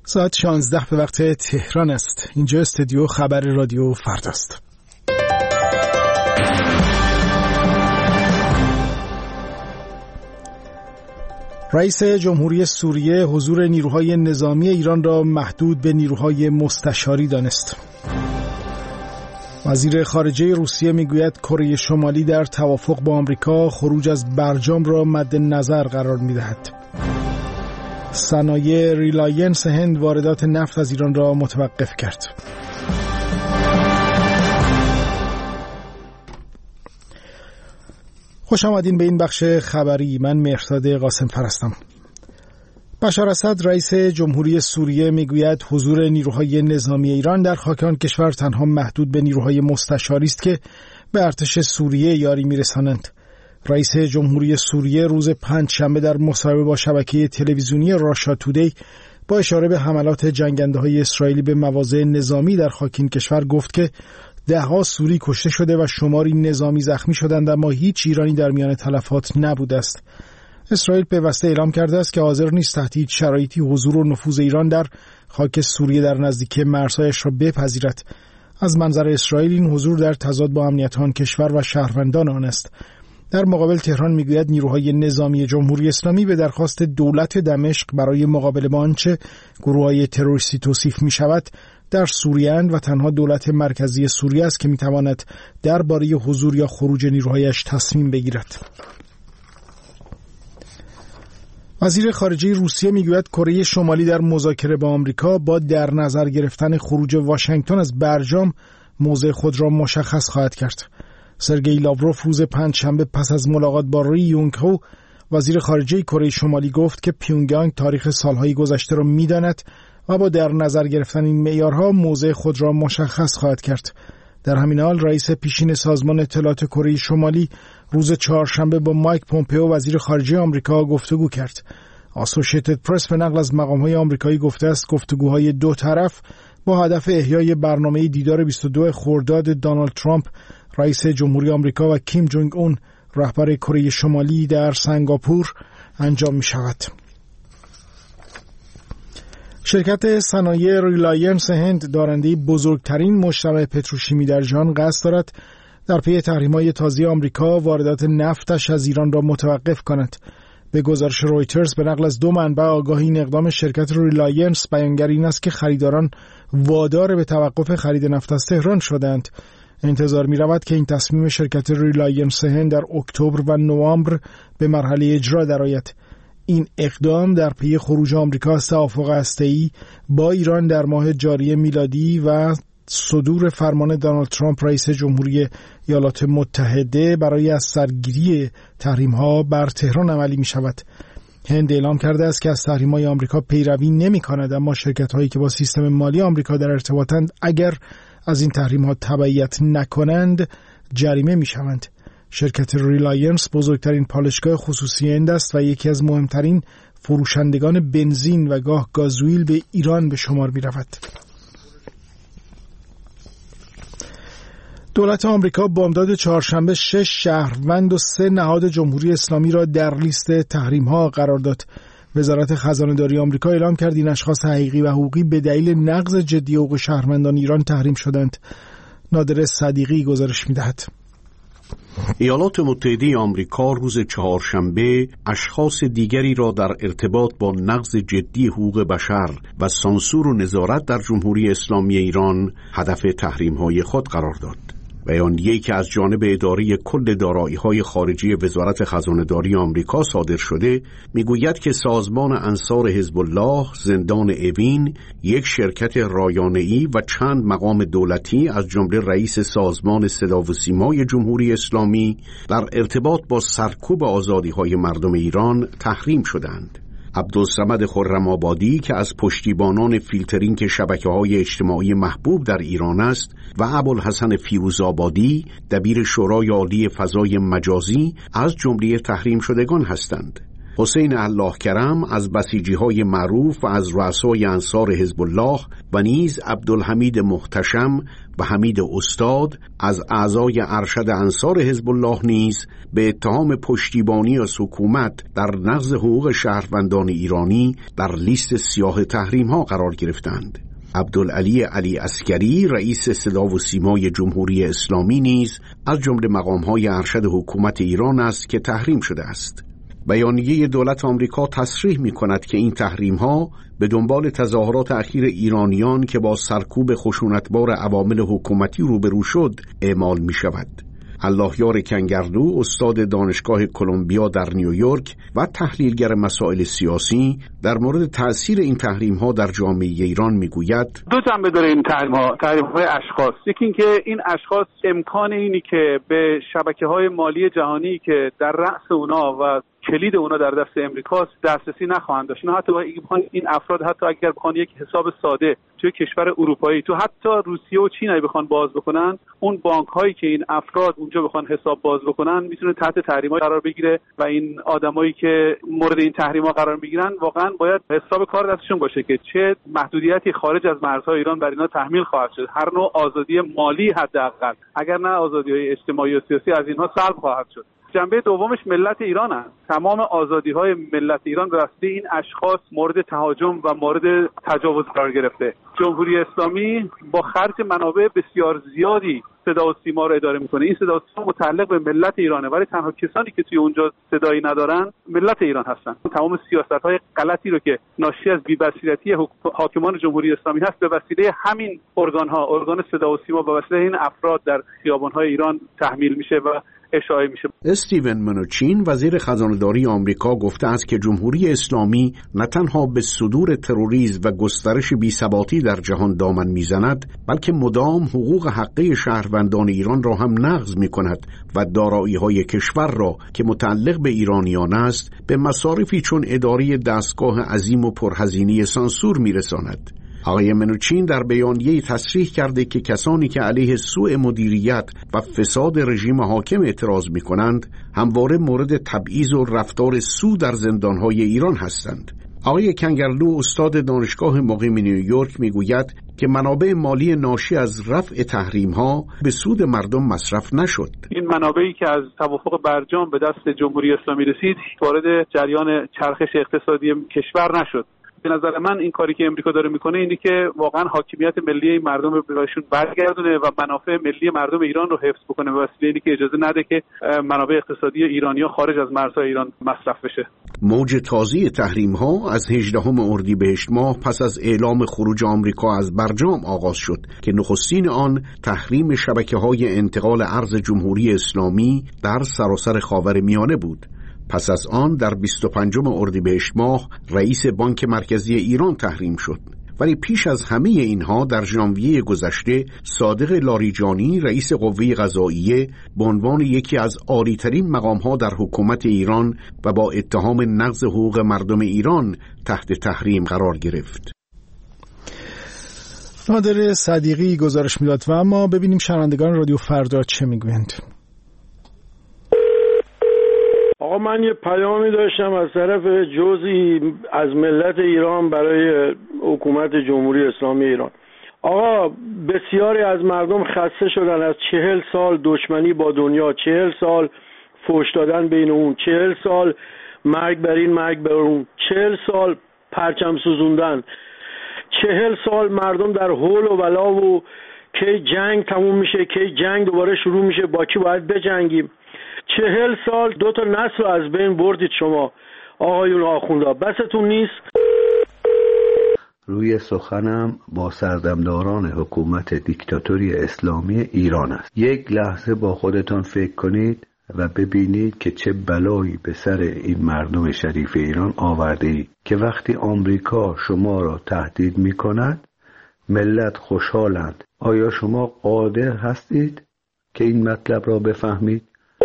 ساعت 16 به وقت تهران است. اینجا استودیو خبر رادیو فرداست. رئیس جمهوری سوریه حضور نیروهای نظامی ایران را محدود به نیروهای مستشاری دانست. وزیر خارجه روسیه میگوید کره شمالی در توافق با آمریکا خروج از برجام را مد نظر قرار میدهد. صنایع ریلاینس هند واردات نفت از ایران را متوقف کرد. خوش آمدین به این بخش خبری. من مهرداد قاسم هستم. بشار اسد رئیس جمهوری سوریه میگوید حضور نیروهای نظامی ایران در خاک آن کشور تنها محدود به نیروهای مستشاری است که به ارتش سوریه یاری میرسانند. رئیس جمهوری سوریه روز پنجشنبه در مصاحبه با شبکه تلویزیونی راشا تودی با اشاره به حملات جنگنده‌های اسرائیلی به مواضع نظامی در خاک این کشور گفت که ده‌ها سوری کشته شده و شماری نظامی زخمی شدند، اما هیچ ایرانی در میان تلفات نبوده است. اسرائیل پیوسته اعلام کرده است که حاضر نیست تحت هیچ شرایطی حضور و نفوذ ایران در خاک سوریه در نزدیکی مرزهایش را بپذیرد. از منظر اسرائیل این حضور در تضاد با امنیت آن کشور و شهروندان آن است. در مقابل تهران میگوید نیروهای نظامی جمهوری اسلامی به درخواست دولت دمشق برای مقابله با آنچه گروه‌های تروریستی توصیف می‌شود در سوریه اند و تنها دولت مرکزی سوریه است که می‌تواند درباره حضور یا خروج نیروهایش تصمیم بگیرد. وزیر خارجه روسیه میگوید کره شمالی در مذاکره با آمریکا با در نظر گرفتن خروج واشنگتن از برجام موضع خود را مشخص خواهد کرد. سرگئی لاوروف روز پنجشنبه پس از ملاقات با ری یونگ هو وزیر خارجه کره شمالی گفت که پیونگیانگ تاریخ سالهای گذشته را می‌داند و با در نظر گرفتن این معیارها موضع خود را مشخص خواهد کرد. در همین حال رئیس پیشین سازمان اطلاعات کره شمالی روز چهارشنبه با مایک پومپئو وزیر خارجه آمریکا گفتگو کرد. اسوسییتد پرس به نقل از مقام‌های آمریکایی گفته است گفتگوهای دو طرف با هدف احیای برنامه دیدار 22 خرداد دونالد ترامپ رئیس جمهوری آمریکا و کیم جونگ اون رهبر کره شمالی در سنگاپور انجام می شود. شرکت صنایع ریلاینس هند دارنده بزرگترین مجتمع پتروشیمی در جهان قصد دارد در پی تحریم‌های تازه آمریکا واردات نفتش از ایران را متوقف کند. به گزارش رویترز به نقل از دو منبع آگاه این اقدام شرکت ریلاینس بیانگر این است که خریداران وادار به توقف خرید نفت از تهران شدند. انتظار می رود که این تصمیم شرکت ریلاینس هند در اکتبر و نوامبر به مرحله اجرا درآید. این اقدام در پی خروج آمریکا از توافق هسته‌ای با ایران در ماه جاری میلادی و صدور فرمان دونالد ترامپ رئیس جمهوری ایالات متحده برای از سرگیری تحریم‌ها بر تهران عملی می شود. هند اعلام کرده است که از تحریم‌های آمریکا پیروی نمی‌کند، اما شرکت‌هایی که با سیستم مالی آمریکا در ارتباطند اگر از این تحریم‌ها تبعیت نکنند جریمه می‌شوند. شرکت ریلاینس بزرگترین پالایشگاه خصوصی هند است و یکی از مهمترین فروشندگان بنزین و گاه گازوئیل به ایران به شمار می‌رود. دولت آمریکا بامداد چهارشنبه 6 شهروند و 3 نهاد جمهوری اسلامی را در لیست تحریم‌ها قرار داد. وزارت خزانه‌داری آمریکا اعلام کرد این اشخاص حقیقی و حقوقی به دلیل نقض جدی حقوق شهروندان ایران تحریم شدند. نادر صدیقی گزارش می‌دهد. ایالات متحده آمریکا روز چهارشنبه اشخاص دیگری را در ارتباط با نقض جدی حقوق بشر و سانسور و نظارت در جمهوری اسلامی ایران هدف تحریم‌های خود قرار داد. بیانیه‌ای که از جانب اداره کل دارایی‌های خارجی وزارت خزانه‌داری آمریکا صادر شده میگوید که سازمان انصار حزب الله، زندان اوین، یک شرکت رایانه‌ای و چند مقام دولتی از جمله رئیس سازمان صدا و سیمای جمهوری اسلامی در ارتباط با سرکوب آزادی‌های مردم ایران تحریم شدند. عبدالصمد خرم‌آبادی که از پشتیبانان فیلترینگ شبکه‌های اجتماعی محبوب در ایران است و ابوالحسن فیروزآبادی دبیر شورای عالی فضای مجازی از جمله تحریم شدگان هستند. حسین الله کرم از بسیجی‌های معروف و از رؤسای انصار حزب الله و نیز عبدالحمید محتشم و حمید استاد از اعضای ارشد انصار حزب الله نیز به اتهام پشتیبانی از حکومت در نقض حقوق شهروندان ایرانی در لیست سیاه تحریم‌ها قرار گرفتند. عبدالعلی علی عسکری رئیس صدا و سیمای جمهوری اسلامی نیز از جمله مقام‌های ارشد حکومت ایران است که تحریم شده است. بیانیه دولت آمریکا تصریح می‌کند که این تحریم‌ها به دنبال تظاهرات اخیر ایرانیان که با سرکوب خشونتبار عوامل حکومتی روبرو شد اعمال می‌شود. اللهیار کنگردو استاد دانشگاه کلمبیا در نیویورک و تحلیلگر مسائل سیاسی در مورد تأثیر این تحریم‌ها در جامعه ایران میگوید: دو جنبه داره این تحریم‌های اشخاص. یکی این که این اشخاص امکان اینی که به شبکه‌های مالی جهانی که در رأس اونا و کلید اونا در دست امریکاست دسترسی نخواهند داشت. حتی این افراد حتی اگر بخوان یک حساب ساده توی کشور اروپایی، تو حتی روسیه و چین بخوان باز بکنن، اون بانک هایی که این افراد اونجا بخوان حساب باز بکنن میتونه تحت تحریم‌ها قرار بگیره و این آدمایی که مورد این تحریم‌ها قرار میگیرن واقعا باید حساب کار دستشون باشه که چه محدودیتی خارج از مرزهای ایران بر اینا تحمیل خواهد شد. هر نوع آزادی مالی حداقل، اگر نه آزادی‌های اجتماعی و سیاسی، از اینها سلب خواهد شد. جنبه دومش ملت ایران است. تمام آزادی‌های ملت ایران به واسطه این اشخاص مورد تهاجم و مورد تجاوز قرار گرفته. جمهوری اسلامی با خرج منابع بسیار زیادی صدا و سیما رو اداره میکنه. این صدا و سیما متعلق به ملت ایرانه، ولی تنها کسانی که توی اونجا صدایی ندارن ملت ایران هستن. تمام سیاست‌های غلطی رو که ناشی از بی‌بصیرتی حاکمان جمهوری اسلامی هست به وسیله همین ارگان صدا و سیما به وسیله این افراد در خیابان‌های ایران تحمیل میشه و اشاعه میشه. استیون منوچین وزیر خزانه‌داری آمریکا گفته است که جمهوری اسلامی نه تنها به صدور تروریسم و گسترش بی‌ثباتی در جهان دامن میزند، بلکه مدام حقوق حقه شهروندان ایران را هم نقض میکند و دارایی‌های کشور را که متعلق به ایرانیان است به مصارفی چون اداره دستگاه عظیم و پرهزینه سانسور میرساند. آقای منوچین در بیانیه تصریح کرده که کسانی که علیه سوء مدیریت و فساد رژیم حاکم اعتراض می‌کنند همواره مورد تبعیض و رفتار سو در زندان‌های ایران هستند. آقای کنگرلو استاد دانشگاه مقیم نیویورک میگوید که منابع مالی ناشی از رفع تحریم‌ها به سود مردم مصرف نشد. این منابعی که از توافق برجام به دست جمهوری اسلامی رسید وارد جریان چرخش اقتصادی کشور نشد. به نظر من این کاری که امریکا داره میکنه اینه که واقعا حاکمیت ملی مردم رو بهشون برگردونه و منافع ملی مردم ایران رو حفظ بکنه به وسیله اینکه اجازه نده که منابع اقتصادی ایرانی‌ها خارج از مرزهای ایران مصرف بشه. موج تازه تحریم‌ها از 18 اردیبهشت ماه پس از اعلام خروج آمریکا از برجام آغاز شد که نخستین آن تحریم شبکه‌های انتقال ارز جمهوری اسلامی در سراسر خاورمیانه بود. پس از آن در 25 اردیبهشت ماه رئیس بانک مرکزی ایران تحریم شد. ولی پیش از همه اینها در ژانویه گذشته صادق لاریجانی رئیس قوه قضاییه به عنوان یکی از عالی‌ترین مقام‌ها در حکومت ایران و با اتهام نقض حقوق مردم ایران تحت تحریم قرار گرفت. نادر صدیقی گزارش میداد و اما ببینیم شنوندگان رادیو فردا چه میگویند. آقا من یه پیامی داشتم از طرف جزئی از ملت ایران برای حکومت جمهوری اسلامی ایران. آقا بسیاری از مردم خسته شدن از 40 سال دشمنی با دنیا، 40 سال فحش دادن بین اون، 40 سال مرگ بر این مرگ بر اون، 40 سال پرچم سوزوندن، 40 سال مردم در حول و بلا و کی جنگ تموم میشه، کی جنگ دوباره شروع میشه، با کی باید بجنگیم. 40 سال 2 نسل از بین بردید شما آقایون آخوندا، بستون نیست؟ روی سخنم با سردمداران حکومت دیکتاتوری اسلامی ایران است. یک لحظه با خودتان فکر کنید و ببینید که چه بلایی به سر این مردم شریف ایران آورده اید که وقتی آمریکا شما را تهدید می کند ملت خوشحالند. آیا شما قادر هستید که این مطلب را بفهمید؟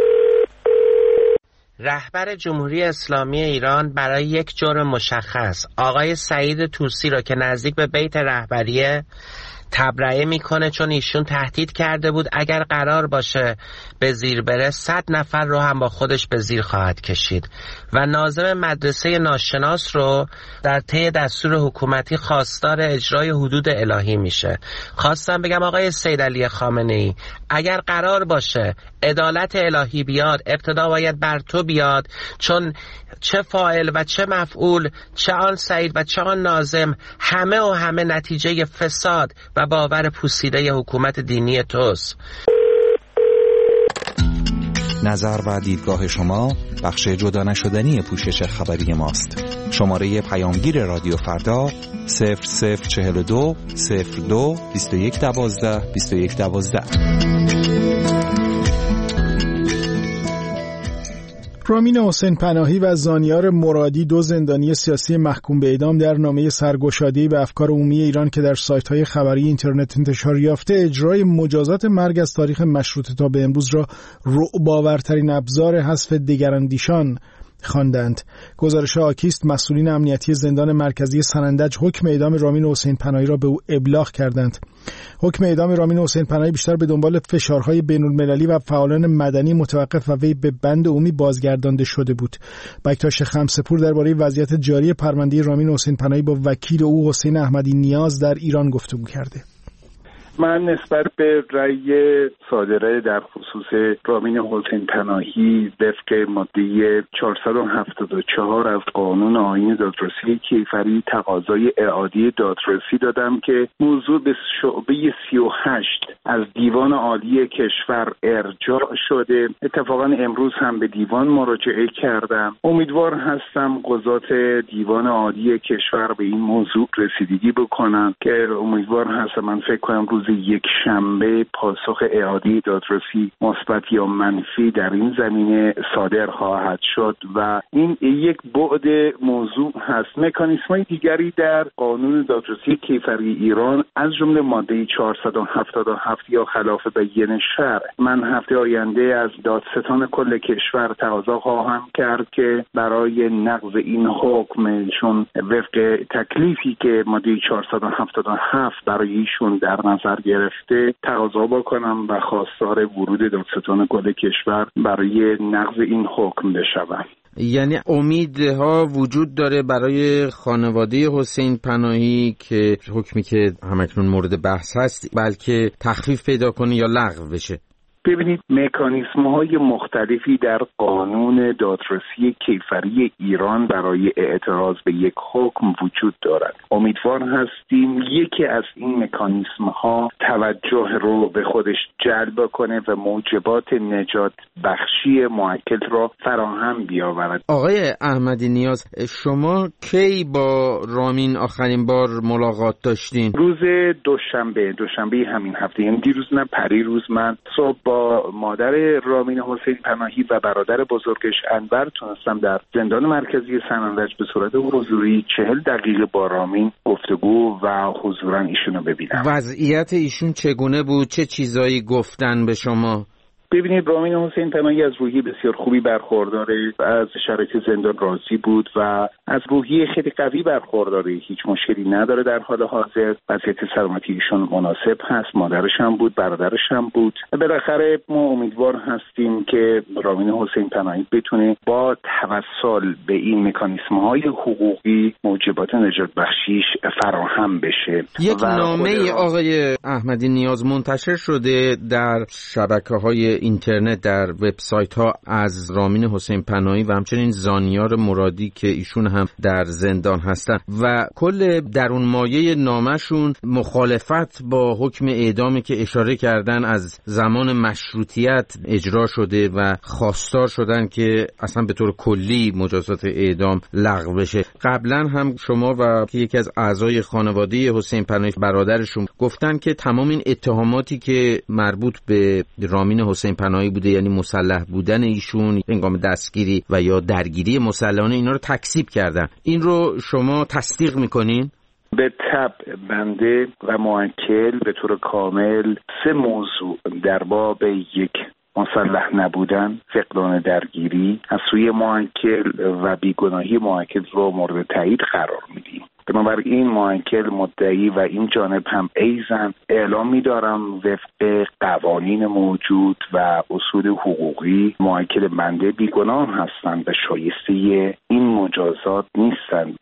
رهبر جمهوری اسلامی ایران برای یک جرم مشخص آقای سعید طوسی را که نزدیک به بیت رهبریه تبرئه میکنه، چون ایشون تهدید کرده بود اگر قرار باشه به زیر بره 100 نفر رو هم با خودش به زیر خواهد کشید و ناظم مدرسه ناشناس رو در طی دستور حکومتی خواستار اجرای حدود الهی میشه. خواستم بگم آقای سید علی خامنه‌ای، اگر قرار باشه عدالت الهی بیاد، ابتدا باید بر تو بیاد، چون چه فاعل و چه مفعول، چه آن سعید و چه آن ناظم، همه نتیجه فساد و باور پوسیده حکومت دینی توست. نظر و دیدگاه شما بخش جدا نشدنی پوشش خبری ماست. شماره پیامگیر رادیو فردا 0042 02 2112 2112. رامین حسین پناهی و زانیار مرادی، 2 زندانی سیاسی محکوم به اعدام، در نامه سرگشاده‌ای به افکار عمومی ایران که در سایت‌های خبری اینترنت انتشار یافته اجرای مجازات مرگ از تاریخ مشروطه تا به امروز را رعب‌آورترین ابزار حذف دگراندیشان خواندند. گزارش آکیست مسئولین امنیتی زندان مرکزی سنندج حکم اعدام رامین حسین پناهی را به او ابلاغ کردند. حکم اعدام رامین حسین پناهی بیشتر به دنبال فشارهای بین‌المللی و فعالان مدنی متوقف و وی به بند عمومی بازگردانده شده بود. بکتاش خمسه‌پور درباره وضعیت جاری پرونده رامین حسین پناهی با وکیل او حسین احمدی نیاز در ایران گفتگو کرده. من نسبت به رأی صادره در خصوص رامین حسین پناهی وفق ماده 474 از قانون آیین دادرسی کیفری تقاضای اعاده دادرسی دادم که موضوع به شعبه 38 از دیوان عالی کشور ارجاع شده. اتفاقا امروز هم به دیوان مراجعه کردم. امیدوار هستم قضات دیوان عالی کشور به این موضوع رسیدگی بکنن که امیدوار هستم، من فکر کنم روز یک شنبه پاسخ اعاده دادرسی مثبت یا منفی در این زمینه صادر خواهد شد و این یک بعد موضوع هست. مکانیزم‌های دیگری در قانون دادرسی کیفری ایران از جمله ماده 477 یا خلاف بیان شرع، من هفته آینده از دادستان کل کشور تقاضا خواهم کرد که برای نقض این حکم، چون وفق تکلیفی که ماده 477 برای ایشون در نظر گرفته، تقاضا بکنم و خواستار ورود دادستان کل کشور برای نقض این حکم بشوم. یعنی امیدها وجود داره برای خانواده حسین پناهی که حکمی که همکنون مورد بحث هست بلکه تخفیف پیدا کنه یا لغو بشه؟ ببینید، مکانیزم‌های مختلفی در قانون دادرسی کیفری ایران برای اعتراض به یک حکم وجود دارد. امیدوار هستیم یکی از این مکانیزم‌ها توجه رو به خودش جلب کنه و موجبات نجات بخشی موکل را فراهم بیاورد. آقای احمدی نیاز، شما کی با رامین آخرین بار ملاقات داشتین؟ روز دوشنبه همین هفته، یعنی دیروز نه پریروز، من صبح با مادر رامین حسین پناهی و برادر بزرگش انور تونستم در زندان مرکزی سنندج به صورت حضوری 40 دقیقه با رامین گفتگو و حضوراً ایشونو ببینم. وضعیت ایشون چگونه بود؟ چه چیزایی گفتن به شما؟ ببینید، رامین حسین پناهی از روحیه بسیار خوبی برخورداره، از شرایط زندان راضی بود و از روحیه خیلی قوی برخورداره، هیچ مشکلی نداره در حال حاضر. وضعیت سلامتی ایشون مناسب هست، مادرش هم بود، برادرش هم بود. بالاخره ما امیدوار هستیم که رامین حسین پناهی بتونه با توسل به این مکانیزم‌های حقوقی موجبات نجات بخشیش فراهم بشه. یک نامه آقای احمدی نیاز منتشر شده در شبکه‌های اینترنت، در وبسایت ها، از رامین حسین پناهی و همچنین زانیار مرادی که ایشون هم در زندان هستن و کل درون مایه نامشون مخالفت با حکم اعدامی که اشاره کردن از زمان مشروطیت اجرا شده و خواستار شدن که اصلا به طور کلی مجازات اعدام لغو بشه. قبلا هم شما و یکی از اعضای خانواده حسین پناهی برادرشون گفتن که تمام این اتهاماتی که مربوط به رامین حسین پناهی بوده، یعنی مسلح بودن ایشون هنگام دستگیری و یا درگیری مسلحانه، اینا رو تکذیب کردن. این رو شما تصدیق میکنین؟ به طبع بنده و موکل به طور کامل 3 موضوع در باب یک مسلح نبودن، فقدان درگیری از سوی موکل و بیگناهی موکل رو مورد تایید قرار میدیم. بنابراین موکل مدعی و این جانب هم ایزن اعلام می‌دارم وفق قوانین موجود و اصول حقوقی موکل بنده بیگناه هستند و شایسته این مجازات نیستند.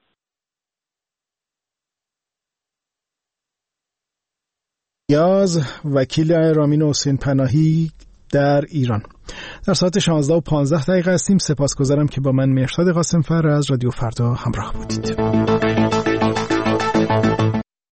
یاز وکیل رامین حسین پناهی در ایران. در ساعت 16:15 هستیم. سپاسگزارم که با من مهرزاد قاسم‌فر از رادیو فردا همراه بودید.